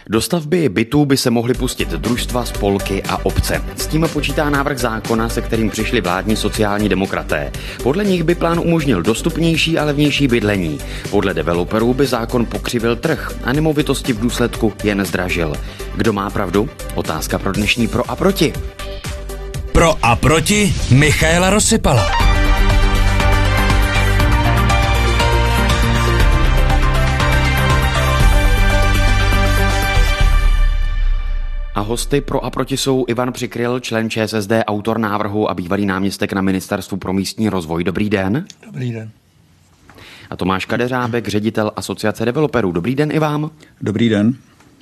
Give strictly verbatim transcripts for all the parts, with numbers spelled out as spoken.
Do stavby bytů by se mohly pustit družstva, spolky a obce. S tím počítá návrh zákona, se kterým přišli vládní sociální demokraté. Podle nich by plán umožnil dostupnější a levnější bydlení. Podle developerů by zákon pokřivil trh a nemovitosti v důsledku jen zdražil. Kdo má pravdu? Otázka pro dnešní Pro a proti. Pro a proti Michaela Rozsypala. A hosty Pro a proti jsou Ivan Přikryl, člen ČSSD, autor návrhu a bývalý náměstek na Ministerstvu pro místní rozvoj. Dobrý den. Dobrý den. A Tomáš Kadeřábek, ředitel Asociace developerů. Dobrý den i vám. Dobrý den.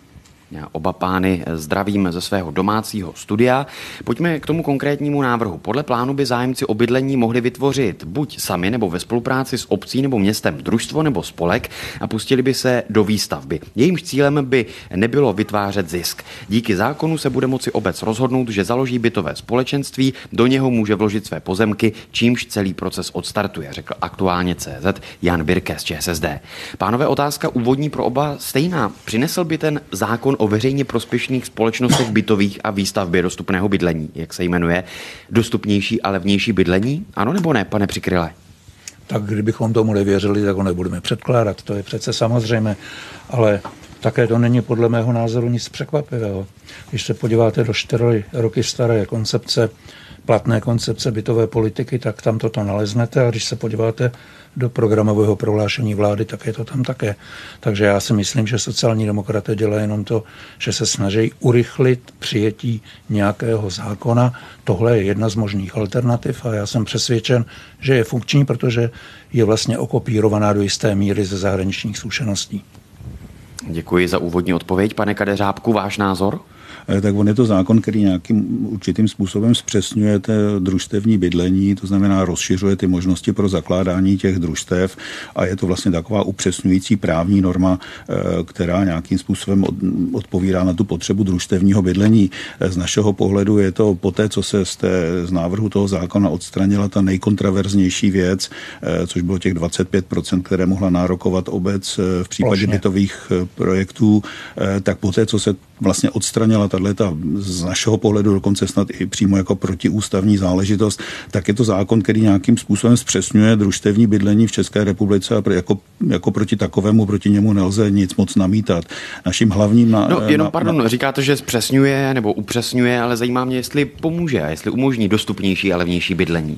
Já oba pány zdravím ze svého domácího studia. Pojďme k tomu konkrétnímu návrhu. Podle plánu by zájemci o bydlení mohli vytvořit buď sami nebo ve spolupráci s obcí nebo městem družstvo nebo spolek a pustili by se do výstavby. Jejímž cílem by nebylo vytvářet zisk. Díky zákonu se bude moci obec rozhodnout, že založí bytové společenství, do něho může vložit své pozemky, čímž celý proces odstartuje, řekl aktuálně C Z Jan Birke z ČSSD. Pánové, otázka úvodní pro oba stejná. Přinesl by ten zákon o veřejně prospěšných společnostech bytových a výstavbě dostupného bydlení, jak se jmenuje, dostupnější a levnější bydlení? Ano nebo ne, pane Přikryle? Tak kdybychom tomu nevěřili, tak ho nebudeme předkládat, to je přece samozřejmé, ale také to není podle mého názoru nic překvapivého. Když se podíváte do čtyři roky staré koncepce, platné koncepce bytové politiky, tak tam toto naleznete, a když se podíváte do programového prohlášení vlády, tak je to tam také. Takže já si myslím, že sociální demokraté dělají jenom to, že se snaží urychlit přijetí nějakého zákona. Tohle je jedna z možných alternativ a já jsem přesvědčen, že je funkční, protože je vlastně okopírovaná do jisté míry ze zahraničních zkušeností. Děkuji za úvodní odpověď. Pane Kadeřábku, váš názor? Tak on je to zákon, který nějakým určitým způsobem zpřesňuje družstevní bydlení, to znamená rozšiřuje ty možnosti pro zakládání těch družstev a je to vlastně taková upřesňující právní norma, která nějakým způsobem odpovídá na tu potřebu družstevního bydlení. Z našeho pohledu je to poté, co se z, té, z návrhu toho zákona odstranila ta nejkontraverznější věc, což bylo těch dvacet pět procent, které mohla nárokovat obec v případě Plošně. bytových projektů, tak poté, co se vlastně odstranila tato z našeho pohledu dokonce snad i přímo jako protiústavní záležitost, tak je to zákon, který nějakým způsobem zpřesňuje družstevní bydlení v České republice a jako, jako proti takovému, proti němu nelze nic moc namítat. Naším hlavním... Na, no jenom, na, pardon, na... říkáte, že zpřesňuje nebo upřesňuje, ale zajímá mě, jestli pomůže a jestli umožní dostupnější a levnější bydlení.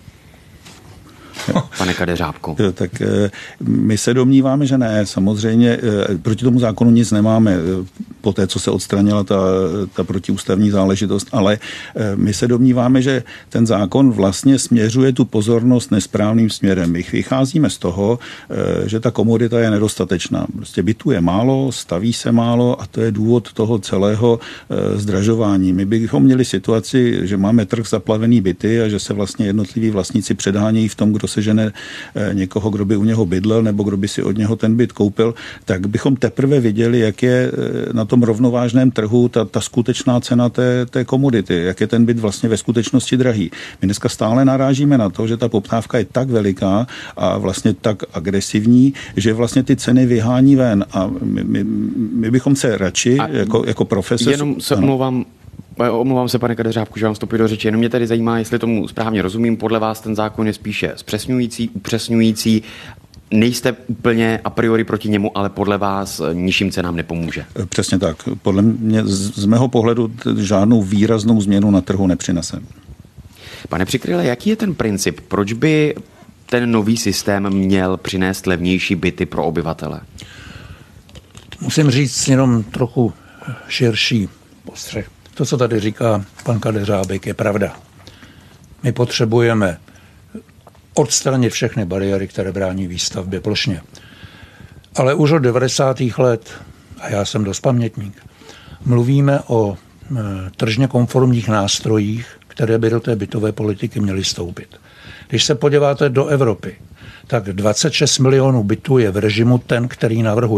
Pane Kadeřábku. Tak my se domníváme, že ne. Samozřejmě proti tomu zákonu nic nemáme po té, co se odstranila ta, ta protiústavní záležitost, ale my se domníváme, že ten zákon vlastně směřuje tu pozornost nesprávným směrem. My vycházíme z toho, že ta komodita je nedostatečná. Prostě bytů je málo, staví se málo a to je důvod toho celého zdražování. My bychom měli situaci, že máme trh zaplavený byty a že se vlastně jednotliví vlastníci předhánějí v tom, kdo sežene někoho, kdo by u něho bydlel nebo kdo by si od něho ten byt koupil, tak bychom teprve viděli, jak je na tom rovnovážném trhu ta, ta skutečná cena té, té komodity, jak je ten byt vlastně ve skutečnosti drahý. My dneska stále narážíme na to, že ta poptávka je tak veliká a vlastně tak agresivní, že vlastně ty ceny vyhání ven a my, my, my bychom se radši a jako, jako profesor... Jenom se omlouvám, Omlouvám se, pane Kadeřábku, že vám vstupuji do řeči. Jenom mě tady zajímá, jestli tomu správně rozumím. Podle vás ten zákon je spíše zpřesňující, upřesňující. Nejste úplně a priori proti němu, ale podle vás nižším cenám nepomůže. Přesně tak. Podle mě, z mého pohledu, žádnou výraznou změnu na trhu nepřinese. Pane Přikryle, jaký je ten princip? Proč by ten nový systém měl přinést levnější byty pro obyvatele? Musím říct jenom trochu širší postřeh. To, co tady říká pan Kadeřábek, je pravda. My potřebujeme odstranit všechny bariéry, které brání výstavbě plošně. Ale už od devadesátých let, a já jsem dost pamětník, mluvíme o e, tržně konformních nástrojích, které by do té bytové politiky měly vstoupit. Když se podíváte do Evropy, tak dvacet šest milionů bytů je v režimu ten, který navrhujeme.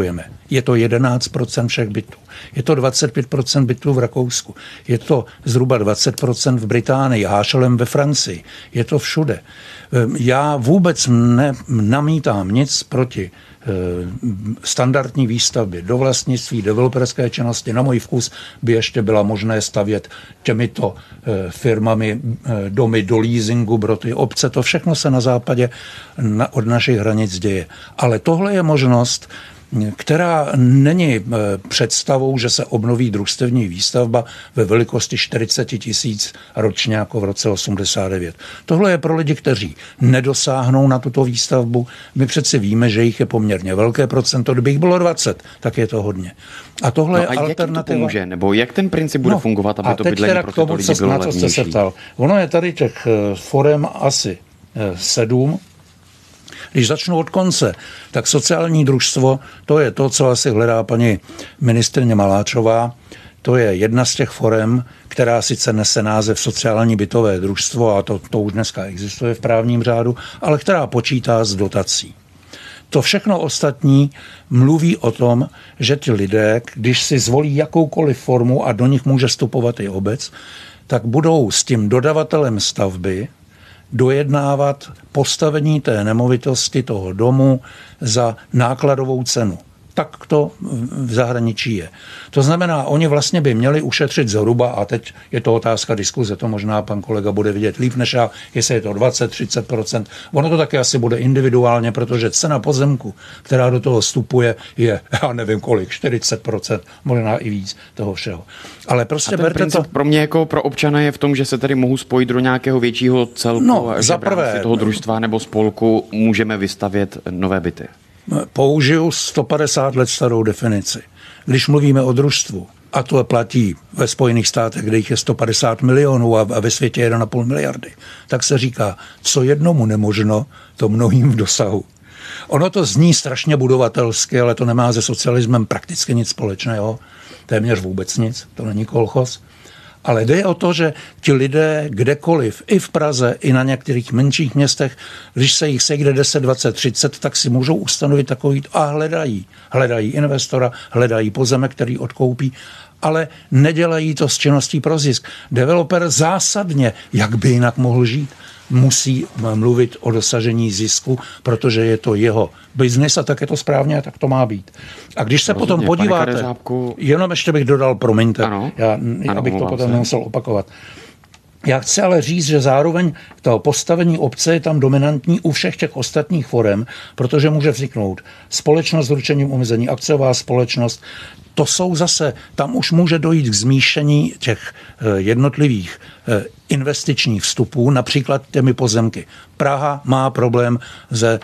Je to jedenáct procent všech bytů. Je to dvacet pět procent bytů v Rakousku. Je to zhruba dvacet procent v Británii, hášelem ve Francii. Je to všude. Já vůbec nenamítám nic proti standardní výstavbě do vlastnictví, developerské činnosti. Na můj vkus by ještě byla možné stavět těmito firmami domy do leasingu pro ty obce. To všechno se na západě od našich hranic děje. Ale tohle je možnost, která není představou, že se obnoví družstevní výstavba ve velikosti čtyřicet tisíc ročně jako v roce osmdesát devět. Tohle je pro lidi, kteří nedosáhnou na tuto výstavbu. My přeci víme, že jich je poměrně velké procento. Kdybych bylo dvacet, tak je to hodně. A tohle no je a alternativa. Jak to pomůže? Nebo jak ten princip bude no, fungovat, aby to bydlení pro tyto lidi bylo na co jste se ptal. Ono je tady těch forem asi sedm. Když začnu od konce, tak sociální družstvo, to je to, co asi hledá paní ministryně Maláčová. To je jedna z těch forem, která sice nese název sociální bytové družstvo, a to, to už dneska existuje v právním řádu, ale která počítá s dotací. To všechno ostatní mluví o tom, že ti lidé, když si zvolí jakoukoliv formu a do nich může vstupovat i obec, tak budou s tím dodavatelem stavby dojednávat postavení té nemovitosti, toho domu za nákladovou cenu. Tak to v zahraničí je. To znamená, oni vlastně by měli ušetřit zhruba, a teď je to otázka diskuze, to možná pan kolega bude vidět líp než já, jestli je to dvacet třicet procent. Ono to taky asi bude individuálně, protože cena pozemku, která do toho vstupuje, je, já nevím kolik, čtyřicet procent, možná i víc toho všeho. Ale prostě a ten princip to pro mě jako pro občana je v tom, že se tady mohu spojit do nějakého většího celku, no, a že v rámci toho družstva nebo spolku můžeme vystavět nové byty. Použiju sto padesát let starou definici. Když mluvíme o družstvu, a to platí ve Spojených státech, kde jich je sto padesát milionů a ve světě jedna celá pět miliardy, tak se říká, co jednomu nemožno, to mnohým v dosahu. Ono to zní strašně budovatelsky, ale to nemá se socialismem prakticky nic společného, téměř vůbec nic, to není kolchos. Ale jde o to, že ti lidé kdekoliv, i v Praze, i na některých menších městech, když se jich sejde deset, dvacet, třicet, tak si můžou ustanovit takový a hledají. Hledají investora, hledají pozemek, který odkoupí, ale nedělají to s činností pro zisk. Developer zásadně, jak by jinak mohl žít, musí mluvit o dosažení zisku, protože je to jeho biznis a tak je to správně a tak to má být. A když se Rozumně, potom podíváte, Kadeřábku... jenom ještě bych dodal, promiňte, ano, já, ano, abych to potom se. nemusel opakovat. Já chci ale říct, že zároveň to postavení obce je tam dominantní u všech těch ostatních forem, protože může vzniknout společnost s ručením omezení, akciová společnost. To jsou zase, tam už může dojít k zmíšení těch jednotlivých investičních vstupů, například těmi pozemky. Praha má problém se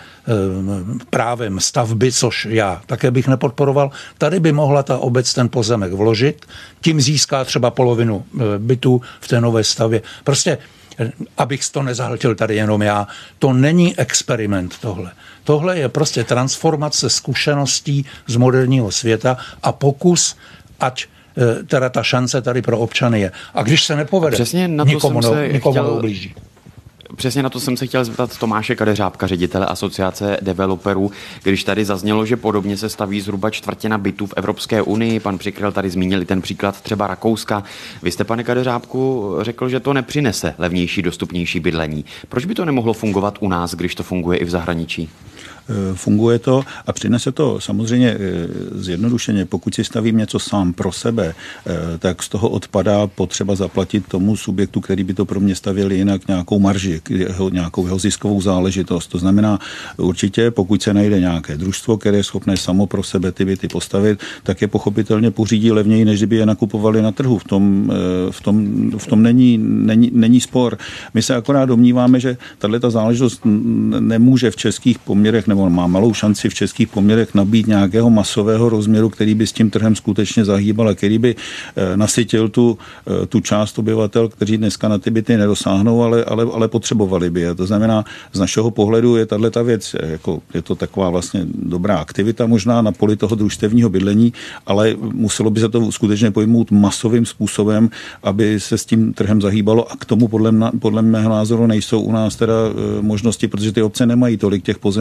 právem stavby, což já také bych nepodporoval. Tady by mohla ta obec ten pozemek vložit, tím získá třeba polovinu bytů v té nové stavě. Prostě, abych to nezahltil tady jenom já, to není experiment tohle. Tohle je prostě transformace zkušeností z moderního světa a pokus, ať teda ta šance tady pro občany je. A když se nepovede, přesně na to nikomu, jsem se nikomu chtěl... neublíží. Přesně na to jsem se chtěl zeptat Tomáše Kadeřábka, ředitele Asociace developerů, když tady zaznělo, že podobně se staví zhruba čtvrtina bytů v Evropské unii. Pan Přikryl tady zmínil ten příklad třeba Rakouska. Vy jste, pane Kadeřábku, řekl, že to nepřinese levnější, dostupnější bydlení. Proč by to nemohlo fungovat u nás, když to funguje i v zahraničí? Funguje to a přinese to samozřejmě zjednodušeně. Pokud si stavím něco sám pro sebe, tak z toho odpadá potřeba zaplatit tomu subjektu, který by to pro mě stavěl jinak nějakou marži, jeho, nějakou jeho ziskovou záležitost. To znamená určitě, pokud se najde nějaké družstvo, které je schopné samo pro sebe ty byty postavit, tak je pochopitelně pořídí levněji, než kdyby je nakupovali na trhu. V tom, v tom, v tom není, není, není spor. My se akorát domníváme, že tato záležitost nemůže v českých poměrech nebo má malou šanci v českých poměrech nabít nějakého masového rozměru, který by s tím trhem skutečně zahýbal a který by nasytil tu, tu část obyvatel, kteří dneska na ty byty nedosáhnou, ale, ale, ale potřebovali by je. To znamená, z našeho pohledu je tato věc, jako, je to taková vlastně dobrá aktivita možná na poli toho družstevního bydlení, ale muselo by se to skutečně pojmout masovým způsobem, aby se s tím trhem zahýbalo a k tomu podle, podle mého názoru nejsou u nás teda možnosti, protože ty obce nemají tolik těch pozemků, aby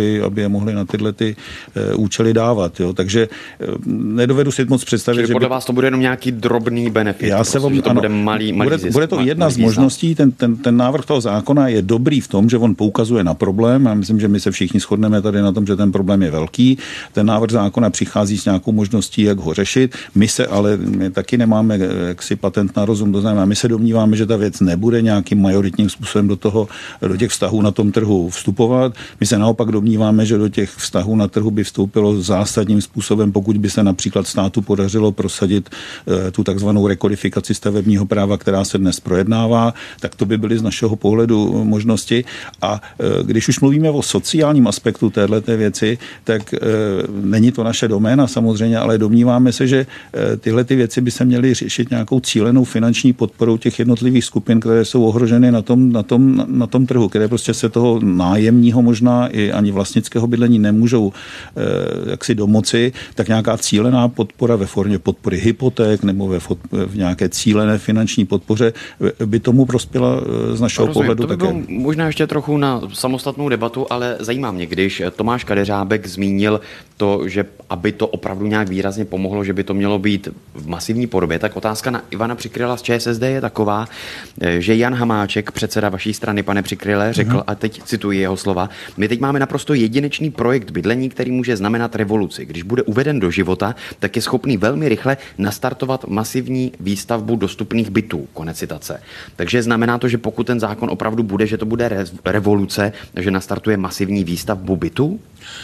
aby, aby je mohli na tyhle ty účely dávat. Jo. Takže nedovedu si moc představit, Čili že podle by... vás to bude jenom nějaký drobný benefit. Já se vám, to ano, bude malý, malý bude, zisk, bude to jedna malý z možností. Ten, ten, ten návrh toho zákona je dobrý v tom, že on poukazuje na problém. Já myslím, že my se všichni shodneme tady na tom, že ten problém je velký. Ten návrh zákona přichází s nějakou možností, jak ho řešit. My se ale my taky nemáme jaksi patent na rozum, to znamená, my se domníváme, že ta věc nebude nějakým majoritním způsobem do toho, do těch vztahů na tom trhu vstupovat. My se naopak domníváme, že do těch vztahů na trhu by vstoupilo zásadním způsobem, pokud by se například státu podařilo prosadit tu takzvanou rekodifikaci stavebního práva, která se dnes projednává, tak to by byly z našeho pohledu možnosti. A když už mluvíme o sociálním aspektu téhleté věci, tak není to naše doména samozřejmě, ale domníváme se, že tyhle ty věci by se měly řešit nějakou cílenou finanční podporou těch jednotlivých skupin, které jsou ohroženy na tom, na tom, na tom trhu, které prostě se toho nájemního možná i ani vlastnického bydlení nemůžou jaksi domoci, tak nějaká cílená podpora ve formě podpory hypoték nebo ve v nějaké cílené finanční podpoře by tomu prospěla z našeho Rozumím, pohledu to by také. bylo možná ještě trochu na samostatnou debatu, ale zajímá mě, když Tomáš Kadeřábek zmínil to, že aby to opravdu nějak výrazně pomohlo, že by to mělo být v masivní podobě, tak otázka na Ivana Přikryla z ČSSD je taková, že Jan Hamáček, předseda vaší strany, pane Přikryle, řekl, mm-hmm. a teď cituji jeho slova, my teď máme naprosto jedinečný projekt bydlení, který může znamenat revoluci. Když bude uveden do života, tak je schopný velmi rychle nastartovat masivní výstavbu dostupných bytů. Konec citace. Takže znamená to, že pokud ten zákon opravdu bude, že to bude re- revoluce, že nastartuje masivní výstavbu bytů?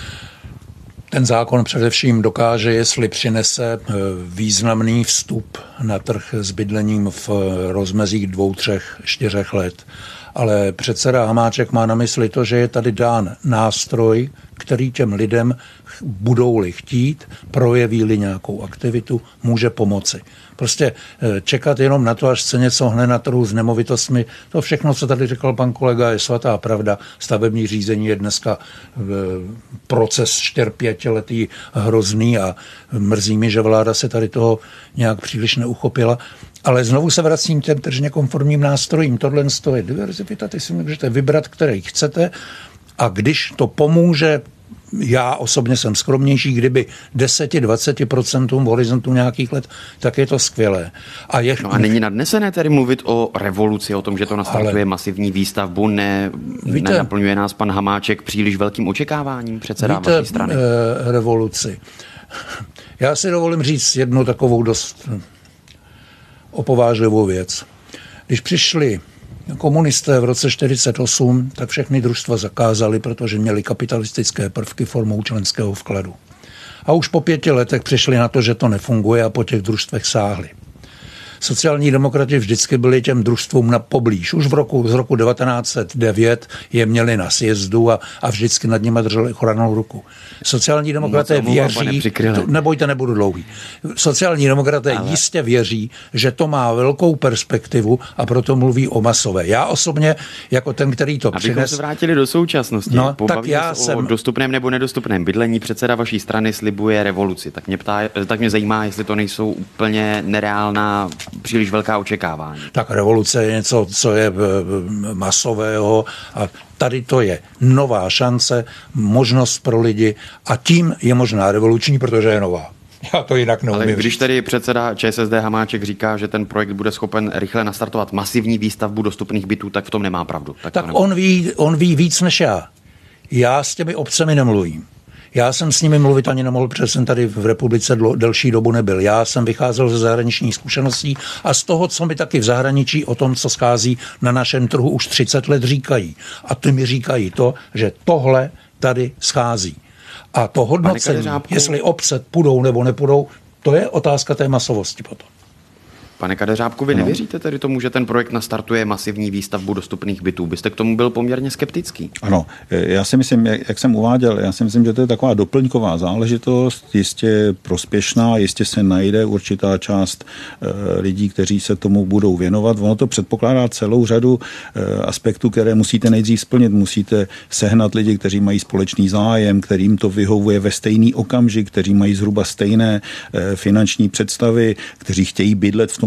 Ten zákon především dokáže, jestli přinese významný vstup na trh s bydlením v rozmezích dvou, třech, čtyřech let. Ale předseda Hamáček má na mysli to, že je tady dán nástroj, který těm lidem, budou-li chtít, projeví-li nějakou aktivitu, může pomoci. Prostě čekat jenom na to, až se něco hne na trhu s nemovitostmi, to všechno, co tady řekl pan kolega, je svatá pravda. Stavební řízení je dneska proces čtyř, pětiletý hrozný a mrzí mi, že vláda se tady toho nějak příliš neuchopila. Ale znovu se vracím těm tržně konformním nástrojím. Tohle je diverzifita, ty si můžete vybrat, který chcete, a když to pomůže, já osobně jsem skromnější, kdyby deset až dvacet procent v horizontu nějakých let, tak je to skvělé. A, je... no a není nadnesené tedy mluvit o revoluci, o tom, že to nastartuje ale... masivní výstavbu, ne, víte, nenaplňuje nás pan Hamáček příliš velkým očekáváním předseda víte, vaší strany? E, revoluci. Já si dovolím říct jednu takovou dost opovážlivou věc. Když přišli komunisté v roce čtyřicet osm, tak všechny družstva zakázali, protože měli kapitalistické prvky formou členského vkladu. A už po pěti letech přišli na to, že to nefunguje, a po těch družstvech sáhli. Sociální demokrati vždycky byli těm družstvům na poblíž. Už v roku, z roku devatenáct set devět je měli na sjezdu a, a vždycky nad nimi drželi ochrannou ruku. Sociální demokraté věří, to, nebojte, nebudu dlouhý. Sociální demokraté Ale... jistě věří, že to má velkou perspektivu, a proto mluví o masové. Já osobně, jako ten, který to přines... Abychom se vrátili do současnosti, no, pobavíme tak já se jsem... o dostupném nebo nedostupném bydlení. Předseda vaší strany slibuje revoluci. Tak mě, ptá, tak mě zajímá, jestli to nejsou úplně nereálná, příliš velká očekávání. Tak revoluce je něco, co je masového, a tady to je nová šance, možnost pro lidi, a tím je možná revoluční, protože je nová. Já to jinak neumím. Ale když tedy předseda ČSSD Hamáček říká, že ten projekt bude schopen rychle nastartovat masivní výstavbu dostupných bytů, tak v tom nemá pravdu. Tak, tak on ví, on ví víc než já. Já s těmi obcemi nemluvím. Já jsem s nimi mluvit ani nemohl, protože jsem tady v republice dlo, delší dobu nebyl. Já jsem vycházel ze zahraničních zkušeností a z toho, co mi taky v zahraničí o tom, co schází na našem trhu, už třicet let říkají. A ty mi říkají to, že tohle tady schází. A to hodnocení, jestli obce půjdou nebo nepůjdou, to je otázka té masovosti potom. Pane Kadeřábku, vy no. nevěříte tedy tomu, že ten projekt nastartuje masivní výstavbu dostupných bytů? Byste k tomu byl poměrně skeptický. Ano, já si myslím, jak, jak jsem uváděl, já si myslím, že to je taková doplňková záležitost, jistě prospěšná, jistě se najde určitá část e, lidí, kteří se tomu budou věnovat. Ono to předpokládá celou řadu e, aspektů, které musíte nejdřív splnit. Musíte sehnat lidi, kteří mají společný zájem, kterým to vyhovuje ve stejný okamžik, kteří mají zhruba stejné e, finanční představy, kteří chtějí bydlet v tom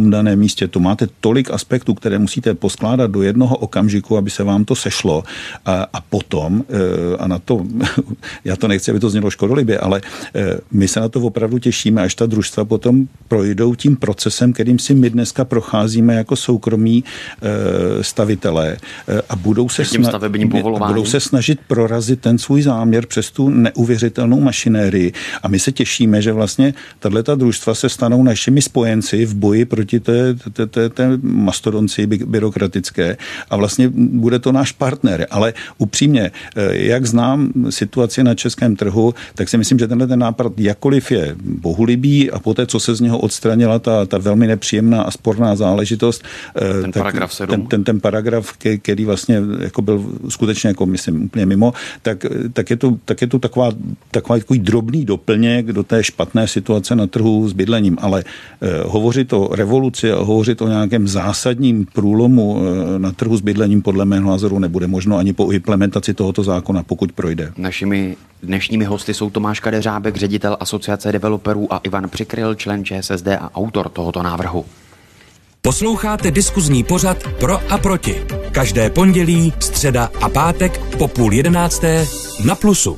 tom daném místě. To máte tolik aspektů, které musíte poskládat do jednoho okamžiku, aby se vám to sešlo. A, a potom, a na to, já to nechci, aby to znělo škodolibě, ale my se na to opravdu těšíme, až ta družstva potom projdou tím procesem, kterým si my dneska procházíme jako soukromí stavitelé a budou se, sna- a budou se snažit prorazit ten svůj záměr přes tu neuvěřitelnou mašinérii. A my se těšíme, že vlastně tato družstva se stanou našimi spojenci v boji proti té, té, té, té mastodonci byrokratické a vlastně bude to náš partner. Ale upřímně, jak znám situaci na českém trhu, tak si myslím, že tenhle ten nápad jakkoliv je bohulibý a poté, co se z něho odstranila ta, ta velmi nepříjemná a sporná záležitost, ten tak paragraf sedm. Ten, ten, ten paragraf, který vlastně jako byl skutečně jako myslím úplně mimo, tak, tak je to, tak je to taková, taková takový drobný doplněk do té špatné situace na trhu s bydlením, ale eh, hovořit o revoluci a hovořit o nějakém zásadním průlomu eh, na trhu s bydlením podle mého názoru nebude možno ani po implementaci tohoto zákona, pokud projde. Našimi dnešními hosty jsou Tomáš Kadeřábek, ředitel Asociace developerů a Ivan Přikryl, člen ČSSD a autor tohoto návrhu. Posloucháte diskuzní pořad Pro a proti. Každé pondělí, středa a pátek po půl jedenácté na Plusu.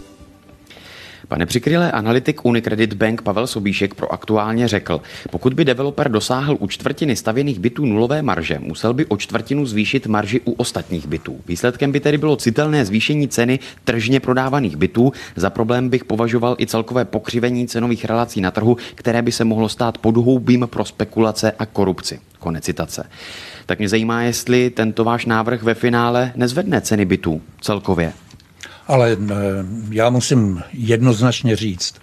Pane Přikryle, analytik Unicredit Bank Pavel Sobíšek pro Aktuálně řekl, pokud by developer dosáhl u čtvrtiny stavěných bytů nulové marže, musel by o čtvrtinu zvýšit marži u ostatních bytů. Výsledkem by tedy bylo citelné zvýšení ceny tržně prodávaných bytů. Za problém bych považoval i celkové pokřivení cenových relací na trhu, které by se mohlo stát podhoubím pro spekulace a korupci. Konec citace. Tak mě zajímá, jestli tento váš návrh ve finále nezvedne ceny bytů celkově. Ale já musím jednoznačně říct,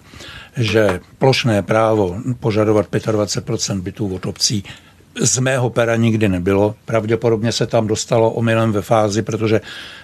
že plošné právo požadovat dvacet pět procent bytů od obcí z mého pera nikdy nebylo. Pravděpodobně se tam dostalo omylem ve fázi, protože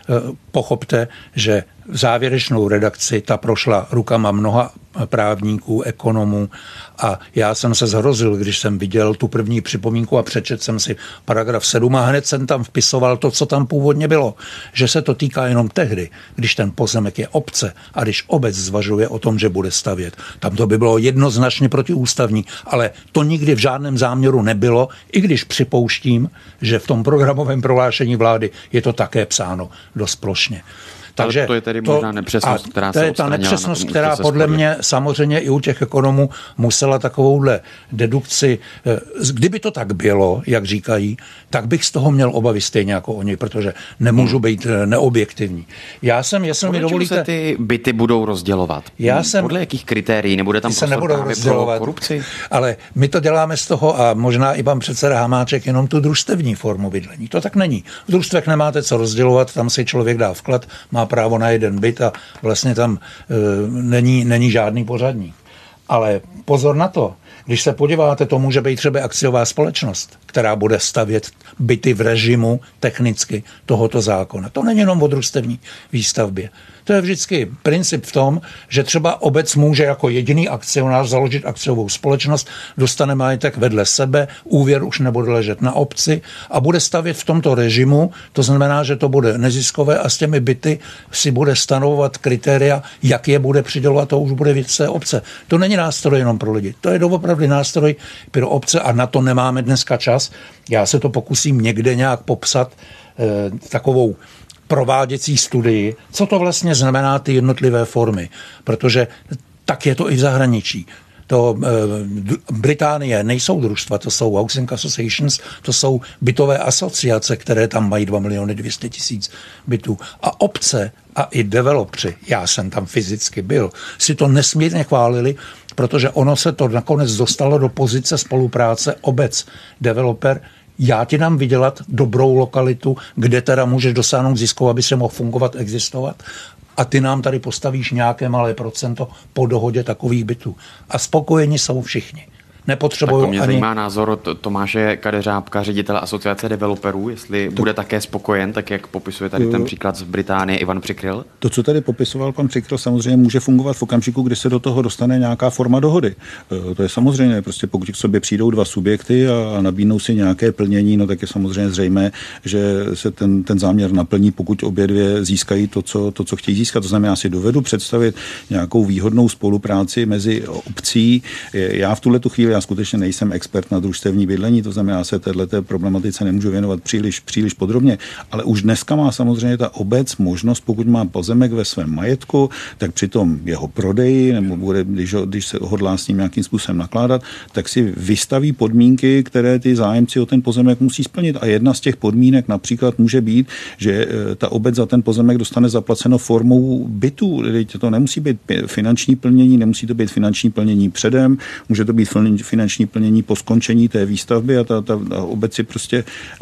pochopte, že v závěrečnou redakci ta prošla rukama mnoha právníků, ekonomů a já jsem se zhrozil, když jsem viděl tu první připomínku a přečetl jsem si paragraf sedm a hned jsem tam vpisoval to, co tam původně bylo, že se to týká jenom tehdy, když ten pozemek je obce a když obec zvažuje o tom, že bude stavět. Tam to by bylo jednoznačně protiústavní, ale to nikdy v žádném záměru nebylo, i když připouštím, že v tom programovém prohlášení vlády je to také psáno dost plošně. Takže to je tedy to, možná nepřesnost, která se to je ta nepřesnost, která podle mě samozřejmě i u těch ekonomů musela takovouhle dedukci, kdyby to tak bylo, jak říkají, tak bych z toho měl obavy stejně jako oni, protože nemůžu hmm. být neobjektivní. Já jsem, jestli mi dovolíte... se ty byty budou rozdělovat? Já jsem, podle jakých kritérií? Nebude tam prostor právě pro korupci? Ale my to děláme z toho a možná i pan předseda Hamáček jenom tu družstevní formu bydlení. To tak není. V družstvech nemáte co rozdělovat, tam si člověk dá vklad, má právo na jeden byt a vlastně tam e, není, není žádný pořadník. Ale pozor na to, když se podíváte, to může být třeba akciová společnost, která bude stavět byty v režimu technicky tohoto zákona. To není jenom o družstevní výstavbě. To je vždycky princip v tom, že třeba obec může jako jediný akcionář založit akciovou společnost, dostane majetek vedle sebe, úvěr už nebude ležet na obci a bude stavět v tomto režimu, to znamená, že to bude neziskové a s těmi byty si bude stanovovat kritéria, jak je bude přidělovat, to už bude věc té obce. To není nástroj jenom pro lidi, to je doopravdy nástroj pro obce a na to nemáme dneska čas. Já se to pokusím někde nějak popsat eh, takovou prováděcí studii, co to vlastně znamená ty jednotlivé formy, protože tak je to i v zahraničí. To e, Británie nejsou družstva, to jsou housing associations, to jsou bytové asociace, které tam mají dva miliony dvě stě tisíc bytů. A obce a i developři, já jsem tam fyzicky byl, si to nesmírně chválili, protože ono se to nakonec dostalo do pozice spolupráce obec, developer, já ti dám vydělat dobrou lokalitu, kde teda můžeš dosáhnout zisku, aby se mohl fungovat, existovat a ty nám tady postavíš nějaké malé procento po dohodě takových bytů. A spokojeni jsou všichni. Nepotřebují tak mě ani... zajímá názor Tomáše Kadeřábka, ředitele Asociace developerů, jestli to... bude také spokojen, tak jak popisuje tady ten příklad z Británie Ivan Přikryl. To, co tady popisoval pan Přikryl, samozřejmě může fungovat v okamžiku, kdy se do toho dostane nějaká forma dohody. To je samozřejmě, prostě pokud k sobě přijdou dva subjekty a nabídnou si nějaké plnění, no tak je samozřejmě zřejmé, že se ten, ten záměr naplní, pokud obě dvě získají to co, to, co chtějí získat. To znamená, já si dovedu představit nějakou výhodnou spolupráci mezi obcí. Já v tuhle tu chvíli já skutečně nejsem expert na družstevní bydlení, to znamená, já se této problematice nemůžu věnovat příliš, příliš podrobně, ale už dneska má samozřejmě ta obec možnost, pokud má pozemek ve svém majetku, tak při tom jeho prodeji, nebo bude, když, ho, když se hodlá s ním nějakým způsobem nakládat, tak si vystaví podmínky, které ty zájemci o ten pozemek musí splnit. A jedna z těch podmínek například může být, že ta obec za ten pozemek dostane zaplaceno formou bytu. To nemusí být finanční plnění, nemusí to být finanční plnění předem, může to být finanční plnění po skončení té výstavby a ta, ta, ta obec si prostě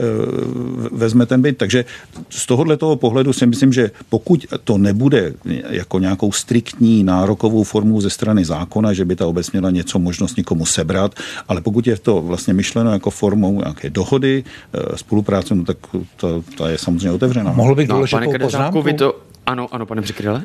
uh, vezme ten byt. Takže z tohohle toho pohledu si myslím, že pokud to nebude jako nějakou striktní nárokovou formu ze strany zákona, že by ta obec měla něco možnost někomu sebrat, ale pokud je to vlastně myšleno jako formou nějaké dohody, spolupráce, no tak ta, ta je samozřejmě otevřená. Mohl bych no, důležitou poznámku? Vy to... Ano, ano, pane Přikryle.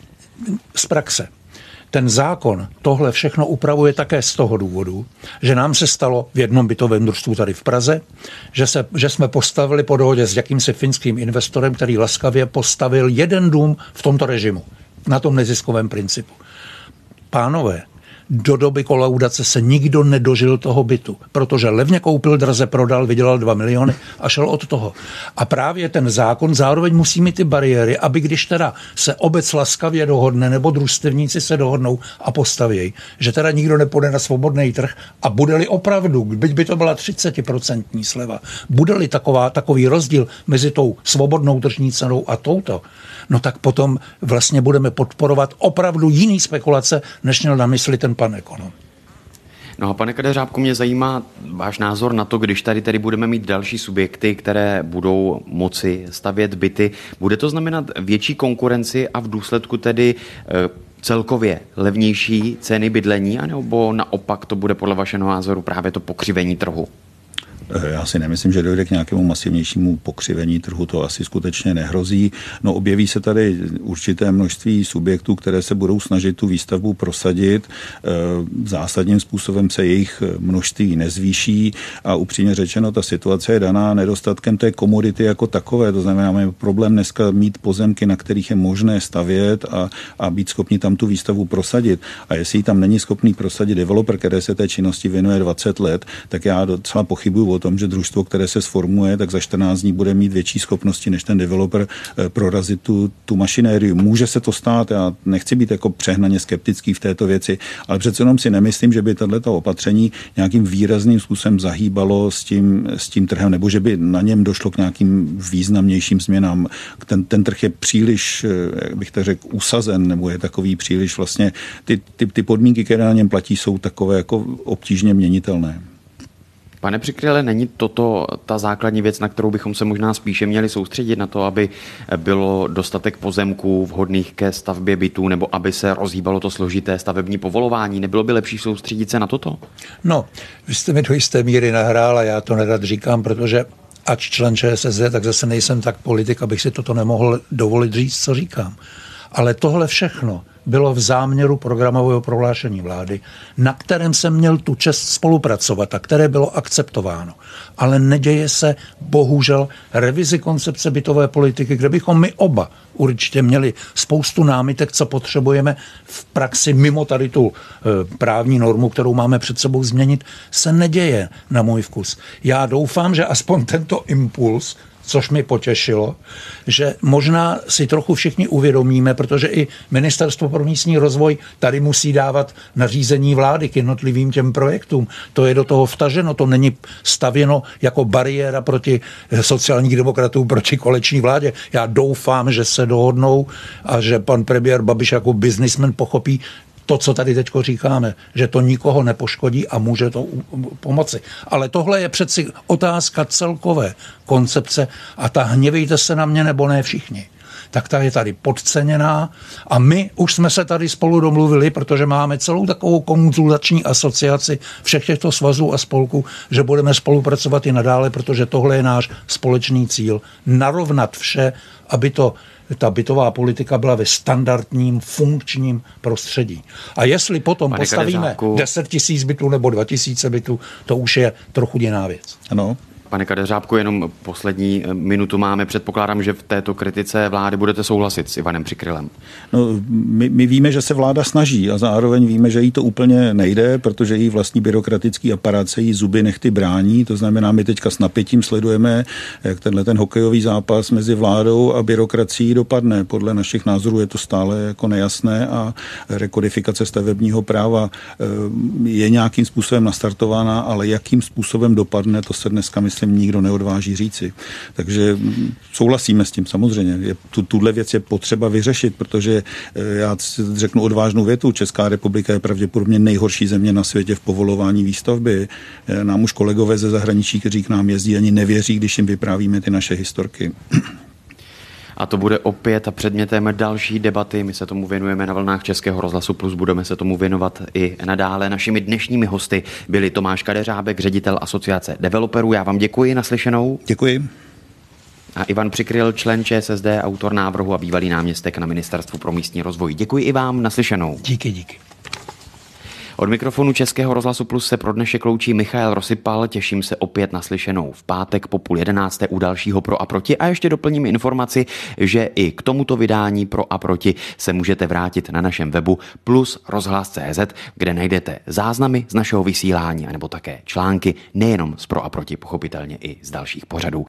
Z praxe. Ten zákon tohle všechno upravuje také z toho důvodu, že nám se stalo v jednom bytovém družstvu tady v Praze, že, se, že jsme postavili po dohodě s jakýmsi finským investorem, který laskavě postavil jeden dům v tomto režimu, na tom neziskovém principu. Pánové, do doby kolaudace se nikdo nedožil toho bytu, protože levně koupil, draze prodal, vydělal dva miliony a šel od toho. A právě ten zákon zároveň musí mít ty bariéry, aby když teda se obec laskavě dohodne, nebo družstevníci se dohodnou a postaví, že teda nikdo nepůjde na svobodný trh a bude-li opravdu, byť by to byla třicetiprocentní sleva, bude-li taková, takový rozdíl mezi tou svobodnou tržní cenou a touto, no tak potom vlastně budeme podporovat opravdu jiný spekulace, než měl na mysli ten pan ekonom. No a pane Kadeřábku, mě zajímá váš názor na to, když tady tedy budeme mít další subjekty, které budou moci stavět byty. Bude to znamenat větší konkurenci a v důsledku tedy e, celkově levnější ceny bydlení, anebo naopak to bude podle vašeho názoru právě to pokřivení trhu? Já si nemyslím, že dojde k nějakému masivnějšímu pokřivení trhu, to asi skutečně nehrozí. No objeví se tady určité množství subjektů, které se budou snažit tu výstavbu prosadit. Zásadním způsobem se jejich množství nezvýší a upřímně řečeno, ta situace je daná nedostatkem té komodity jako takové. To znamená, máme problém dneska mít pozemky, na kterých je možné stavět a, a být schopni tam tu výstavbu prosadit. A jestli tam není schopný prosadit developer, který se té činnosti věnuje dvacet let, tak já docela pochybuju o tom, že družstvo, které se sformuje, tak za čtrnáct dní bude mít větší schopnosti než ten developer prorazit tu, tu mašinérii. Může se to stát, já nechci být jako přehnaně skeptický v této věci, ale přece jenom si nemyslím, že by tato opatření nějakým výrazným způsobem zahýbalo s tím, s tím trhem, nebo že by na něm došlo k nějakým významnějším změnám. Ten, ten trh je příliš, jak bych tak řekl, usazen, nebo je takový příliš vlastně, ty, ty, ty podmínky, které na něm platí, jsou takové jako obtížně měnitelné. Pane Přikryle, není toto ta základní věc, na kterou bychom se možná spíše měli soustředit na to, aby bylo dostatek pozemků vhodných ke stavbě bytů, nebo aby se rozhýbalo to složité stavební povolování? Nebylo by lepší soustředit se na toto? No, vy jste mi do jisté míry nahrál a já to nerad říkám, protože ač člen ČSSD, tak zase nejsem tak politik, abych si toto nemohl dovolit říct, co říkám. Ale tohle všechno bylo v záměru programového prohlášení vlády, na kterém jsem měl tu čest spolupracovat a které bylo akceptováno. Ale neděje se bohužel revizi koncepce bytové politiky, kde bychom my oba určitě měli spoustu námitek, co potřebujeme v praxi mimo tady tu e, právní normu, kterou máme před sebou změnit, se neděje na můj vkus. Já doufám, že aspoň tento impuls, což mi potěšilo, že možná si trochu všichni uvědomíme, protože i Ministerstvo pro místní rozvoj tady musí dávat nařízení vlády k jednotlivým těm projektům. To je do toho vtaženo, to není stavěno jako bariéra proti sociálních demokratům, proti koaliční vládě. Já doufám, že se dohodnou a že pan premiér Babiš jako businessman pochopí to, co tady teďko říkáme, že to nikoho nepoškodí a může to pomoci. Ale tohle je přeci otázka celkové koncepce a ta hněvejte se na mě nebo ne všichni. Tak ta je tady podceněná a my už jsme se tady spolu domluvili, protože máme celou takovou konzultační asociaci všech těchto svazů a spolků, že budeme spolupracovat i nadále, protože tohle je náš společný cíl. Narovnat vše, aby to ta bytová politika byla ve standardním funkčním prostředí. A jestli potom Pane postavíme Kadeřáku, deset tisíc bytů nebo dva tisíce bytů, to už je trochu jiná věc. Ano. Pane Kadeřábku, jenom poslední minutu máme. Předpokládám, že v této kritice vlády budete souhlasit s Ivanem Přikrylem. No, my, my víme, že se vláda snaží a zároveň víme, že jí to úplně nejde, protože jí vlastní byrokratický aparát se jí zuby nechty brání. To znamená, my teďka s napětím sledujeme, jak tenhle ten hokejový zápas mezi vládou a byrokracií dopadne. Podle našich názorů je to stále jako nejasné a rekodifikace stavebního práva je nějakým způsobem nastartována, ale jakým způsobem dopadne, to se dneska, myslím, nikdo neodváží říci. Takže souhlasíme s tím samozřejmě. Je, tu, tuhle věc je potřeba vyřešit, protože já řeknu odvážnou větu, Česká republika je pravděpodobně nejhorší země na světě v povolování výstavby. Nám už kolegové ze zahraničí, kteří k nám jezdí, ani nevěří, když jim vyprávíme ty naše historky. A to bude opět předmětem další debaty. My se tomu věnujeme na vlnách Českého rozhlasu Plus, budeme se tomu věnovat i nadále. Našimi dnešními hosty byli Tomáš Kadeřábek, ředitel Asociace developerů. Já vám děkuji, naslyšenou. Děkuji. A Ivan Přikryl, člen ČSSD, autor návrhu a bývalý náměstek na Ministerstvu pro místní rozvoj. Děkuji i vám, naslyšenou. Díky, díky. Od mikrofonu Českého rozhlasu Plus se pro dnešek loučí Michael Rosypal. Těším se opět naslyšenou v pátek po půl jedenácté u dalšího Pro a proti. A ještě doplním informaci, že i k tomuto vydání Pro a proti se můžete vrátit na našem webu plus rozhlas tečka cé zet, kde najdete záznamy z našeho vysílání anebo také články nejenom z Pro a proti, pochopitelně i z dalších pořadů.